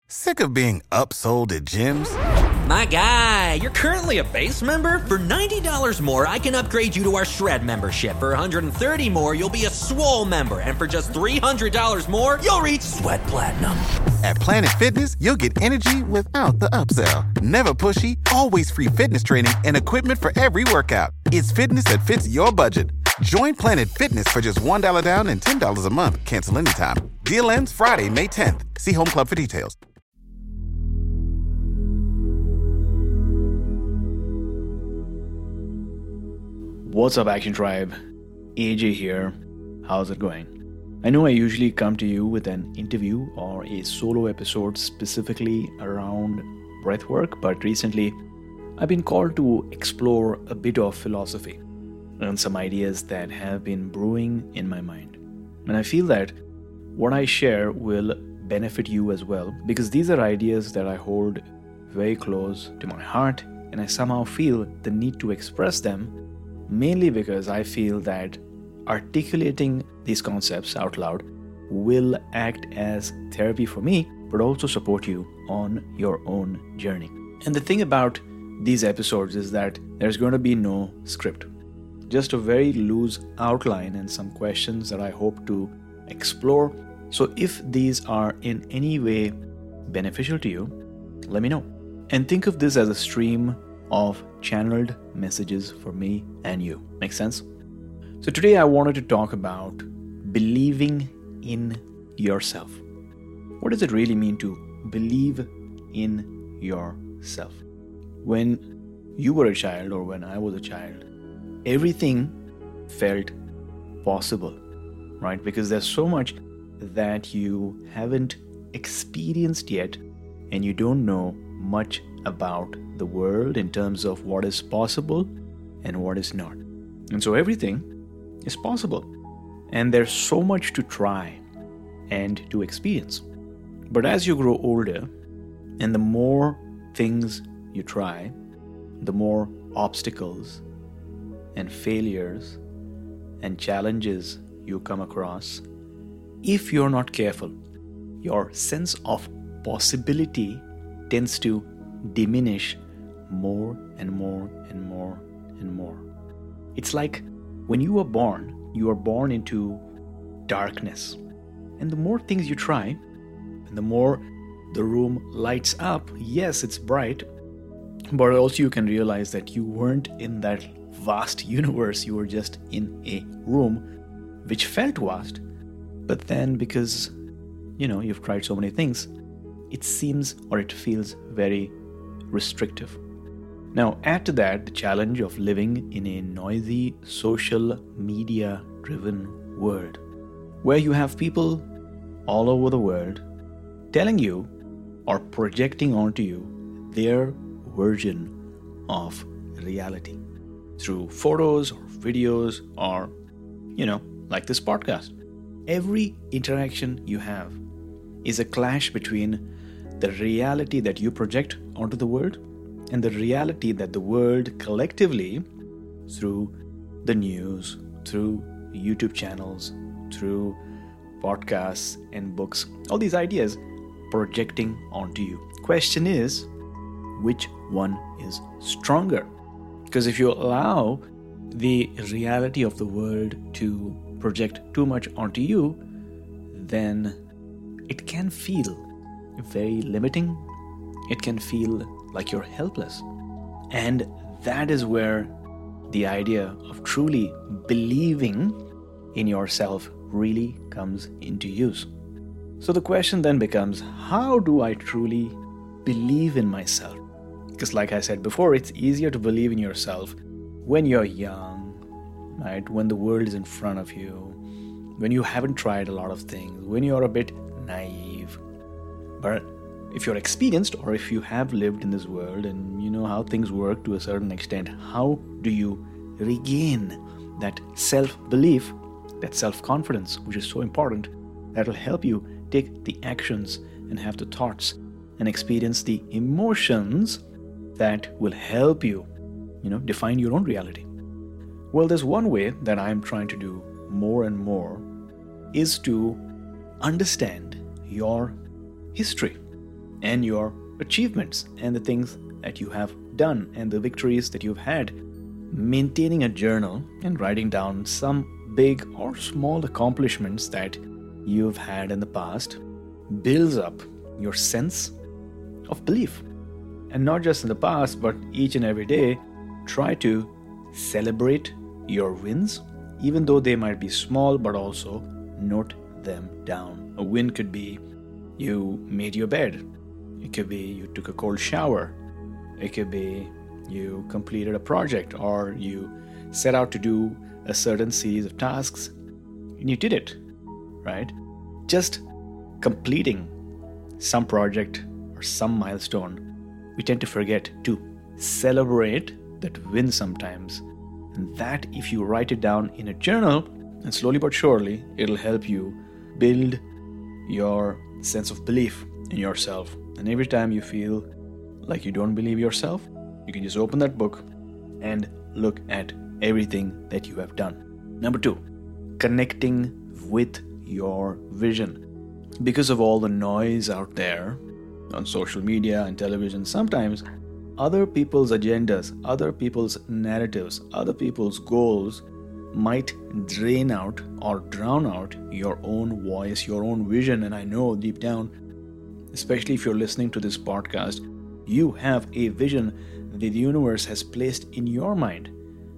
Sick of being upsold at gyms? My guy, you're currently a base member? For $90 more, I can upgrade you to our Shred membership. For $130 more, you'll be a Swole member. And for just $300 more, you'll reach Sweat Platinum. At Planet Fitness, you'll get energy without the upsell. Never pushy, always free fitness training and equipment for every workout. It's fitness that fits your budget. Join Planet Fitness for just $1 down and $10 a month. Cancel anytime. Deal ends Friday, May 10th. See Home Club for details. What's up, Action Tribe? AJ here. How's it going? I know I usually come to you with an interview or a solo episode specifically around breathwork, but recently I've been called to explore a bit of philosophy and some ideas that have been brewing in my mind. And I feel that what I share will benefit you as well, because these are ideas that I hold very close to my heart, and I somehow feel the need to express them, mainly because I feel that articulating these concepts out loud will act as therapy for me, but also support you on your own journey. And the thing about these episodes is that there's going to be no script, just a very loose outline and some questions that I hope to explore. So if these are in any way beneficial to you, let me know. And think of this as a stream of channeled messages for me and you. Make sense? So today I wanted to talk about believing in yourself. What does it really mean to believe in yourself? When you were a child, or when I was a child, everything felt possible, right? Because there's so much that you haven't experienced yet, and you don't know much about the world in terms of what is possible and what is not. And so everything is possible, and there's so much to try and to experience. But as you grow older, and the more things you try, the more obstacles and failures and challenges you come across, if you're not careful, your sense of possibility tends to diminish more and more and more and more. It's like when you are born into darkness. And the more things you try, and the more the room lights up, yes, it's bright, but also you can realize that you weren't in that vast universe. You were just in a room which felt vast, but then because, you've tried so many things, it seems or it feels very restrictive. Now, add to that the challenge of living in a noisy, social media-driven world, where you have people all over the world telling you or projecting onto you their version of reality through photos or videos or, like this podcast. Every interaction you have is a clash between the reality that you project onto the world and the reality that the world collectively, through the news, through YouTube channels, through podcasts and books, all these ideas projecting onto you. Question is, which one is stronger? Because if you allow the reality of the world to project too much onto you, then it can feel very limiting. It can feel like you're helpless. And that is where the idea of truly believing in yourself really comes into use. So the question then becomes, how do I truly believe in myself? Because like I said before, it's easier to believe in yourself when you're young, right? When the world is in front of you, when you haven't tried a lot of things, when you're a bit naive. But if you're experienced, or if you have lived in this world and you know how things work to a certain extent, how do you regain that self-belief, that self-confidence, which is so important, that will help you take the actions and have the thoughts and experience the emotions that will help you, define your own reality? Well, there's one way that I'm trying to do more and more is to understand your history. and your achievements and the things that you have done and the victories that you've had. Maintaining a journal and writing down some big or small accomplishments that you've had in the past builds up your sense of belief. And not just in the past, but each and every day, try to celebrate your wins, even though they might be small, but also note them down. A win could be you made your bed. It could be you took a cold shower. It could be you completed a project, or you set out to do a certain series of tasks and you did it, right? Just completing some project or some milestone, we tend to forget to celebrate that win sometimes. And that, if you write it down in a journal, and slowly but surely, it'll help you build your sense of belief in yourself. And every time you feel like you don't believe yourself, you can just open that book and look at everything that you have done. Number 2, connecting with your vision. Because of all the noise out there on social media and television, sometimes other people's agendas, other people's narratives, other people's goals might drain out or drown out your own voice, your own vision. And I know deep down, especially if you're listening to this podcast, you have a vision that the universe has placed in your mind.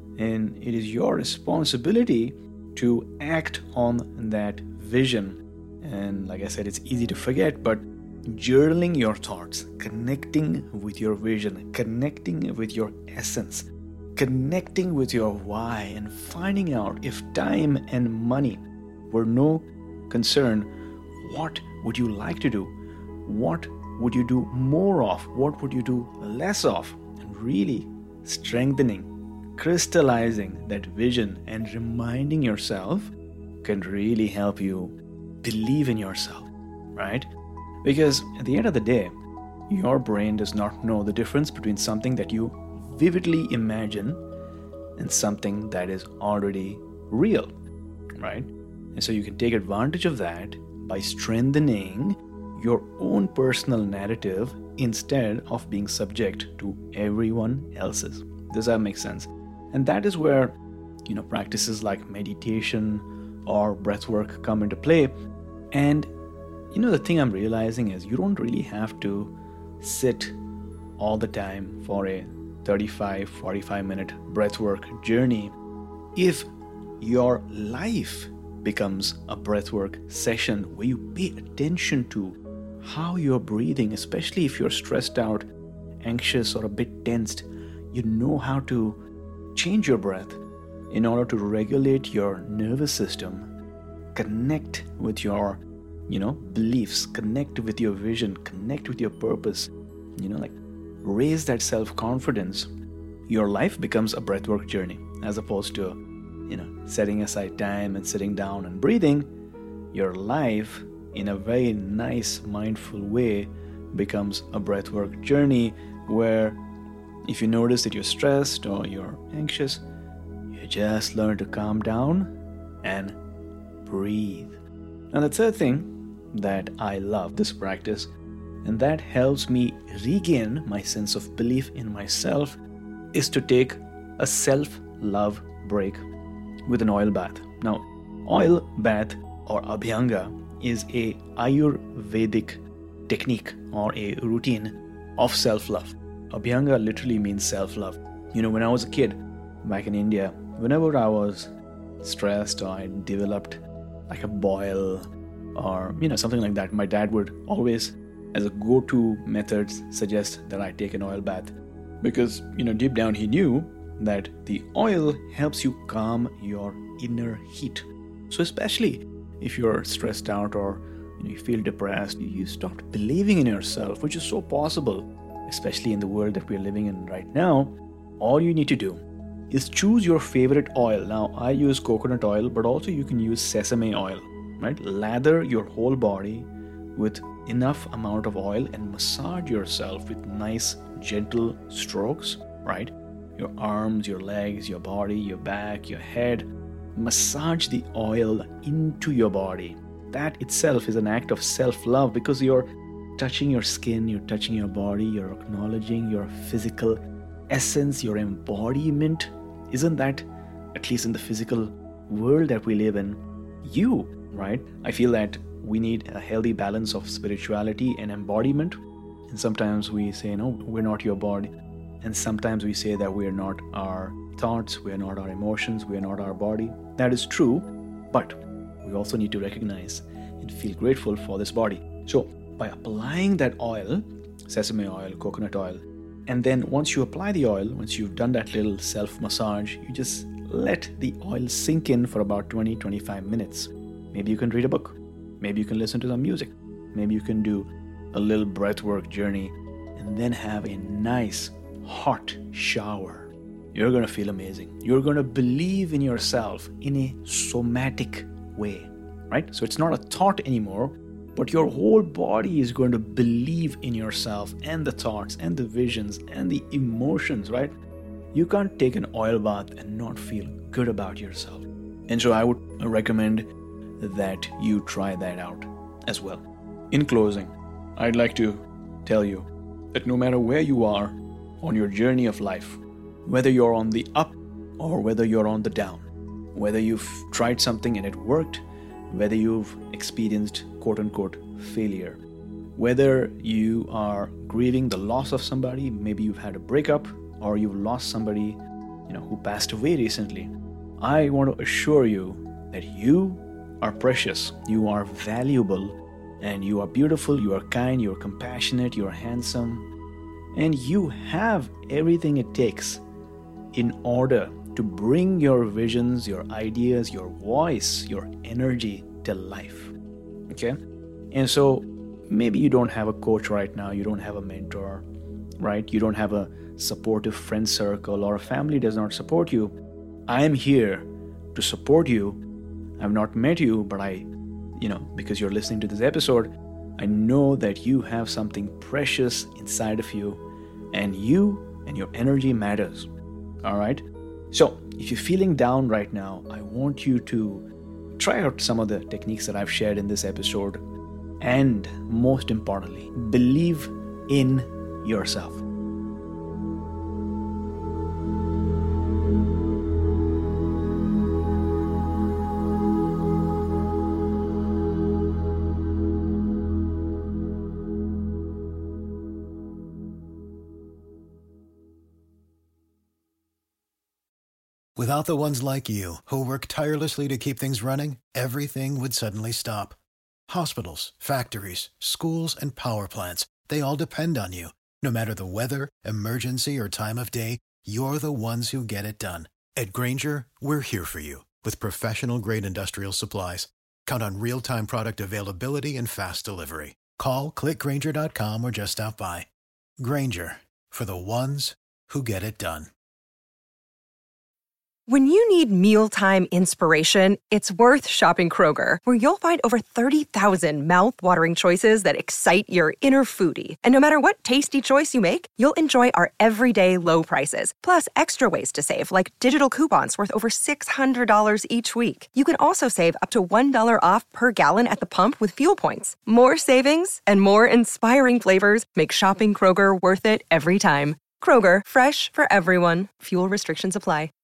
And it is your responsibility to act on that vision. And like I said, it's easy to forget, but journaling your thoughts, connecting with your vision, connecting with your essence, connecting with your why, and finding out if time and money were no concern, what would you like to do? What would you do more of? What would you do less of? And really strengthening, crystallizing that vision and reminding yourself can really help you believe in yourself, right? Because at the end of the day, your brain does not know the difference between something that you vividly imagine and something that is already real, right? And so you can take advantage of that by strengthening your own personal narrative instead of being subject to everyone else's. Does that make sense? And that is where, practices like meditation or breathwork come into play. And the thing I'm realizing is you don't really have to sit all the time for a 35-45 minute breathwork journey. If your life becomes a breathwork session where you pay attention to how you're breathing, especially if you're stressed out, anxious, or a bit tensed, you know how to change your breath in order to regulate your nervous system, connect with your beliefs, connect with your vision, connect with your purpose, raise that self-confidence. Your life becomes a breathwork journey as opposed to, setting aside time and sitting down and breathing. Your life, in a very nice, mindful way, becomes a breathwork journey where if you notice that you're stressed or you're anxious, you just learn to calm down and breathe. And the third thing that I love this practice, and that helps me regain my sense of belief in myself, is to take a self-love break with an oil bath. Now, oil bath or Abhyanga is a Ayurvedic technique or a routine of self-love. Abhyanga literally means self-love. When I was a kid back in India, whenever I was stressed or I developed like a boil or something like that, my dad would always, as a go-to method, suggest that I take an oil bath, because deep down he knew that the oil helps you calm your inner heat. So especially if you're stressed out or you feel depressed, you start believing in yourself, which is so possible, especially in the world that we're living in right now. All you need to do is choose your favorite oil. Now, I use coconut oil, but also you can use sesame oil, right? Lather your whole body with enough amount of oil and massage yourself with nice, gentle strokes, right? Your arms, your legs, your body, your back, your head. Massage the oil into your body. That itself is an act of self-love, because you're touching your skin, you're touching your body, you're acknowledging your physical essence, your embodiment. Isn't that, at least in the physical world that we live in, you, right? I feel that we need a healthy balance of spirituality and embodiment. And sometimes we say, no, we're not your body. And sometimes we say that we're not our thoughts, we're not our emotions, we're not our body. That is true, but we also need to recognize and feel grateful for this body. So by applying that oil, sesame oil, coconut oil, and then once you apply the oil, once you've done that little self-massage, you just let the oil sink in for about 20-25 minutes. Maybe you can read a book. Maybe you can listen to some music. Maybe you can do a little breathwork journey and then have a nice hot shower. You're going to feel amazing. You're going to believe in yourself in a somatic way, right? So it's not a thought anymore, but your whole body is going to believe in yourself and the thoughts and the visions and the emotions, right? You can't take an oil bath and not feel good about yourself. And so I would recommend that you try that out as well. In closing, I'd like to tell you that no matter where you are on your journey of life, whether you're on the up or whether you're on the down, whether you've tried something and it worked, whether you've experienced quote-unquote failure, whether you are grieving the loss of somebody, maybe you've had a breakup or you've lost somebody, who passed away recently, I want to assure you that you are precious, you are valuable, and you are beautiful, you are kind, you are compassionate, you are handsome, and you have everything it takes in order to bring your visions, your ideas, your voice, your energy to life. Okay? And so maybe you don't have a coach right now, you don't have a mentor, right? You don't have a supportive friend circle, or a family does not support you. I am here to support you. I've not met you, but because you're listening to this episode, I know that you have something precious inside of you, and you and your energy matters. All right? So if you're feeling down right now, I want you to try out some of the techniques that I've shared in this episode. And most importantly, believe in yourself. Without the ones like you, who work tirelessly to keep things running, everything would suddenly stop. Hospitals, factories, schools, and power plants, they all depend on you. No matter the weather, emergency, or time of day, you're the ones who get it done. At Grainger, we're here for you with professional-grade industrial supplies. Count on real-time product availability and fast delivery. Call, click Grainger.com, or just stop by. Grainger, for the ones who get it done. When you need mealtime inspiration, it's worth shopping Kroger, where you'll find over 30,000 mouth-watering choices that excite your inner foodie. And no matter what tasty choice you make, you'll enjoy our everyday low prices, plus extra ways to save, like digital coupons worth over $600 each week. You can also save up to $1 off per gallon at the pump with fuel points. More savings and more inspiring flavors make shopping Kroger worth it every time. Kroger, fresh for everyone. Fuel restrictions apply.